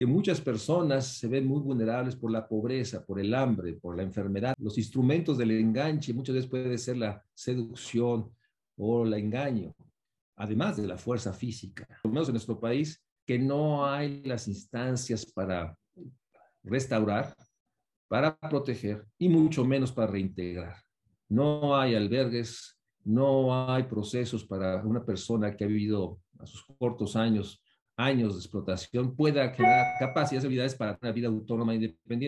que muchas personas se ven muy vulnerables por la pobreza, por el hambre, por la enfermedad. Los instrumentos del enganche muchas veces puede ser la seducción o el engaño, además de la fuerza física. Por lo menos en nuestro país, que no hay las instancias para restaurar, para proteger y mucho menos para reintegrar. No hay albergues, no hay procesos para una persona que ha vivido a sus cortos años de explotación pueda generar capacidades y habilidades para una vida autónoma e independiente.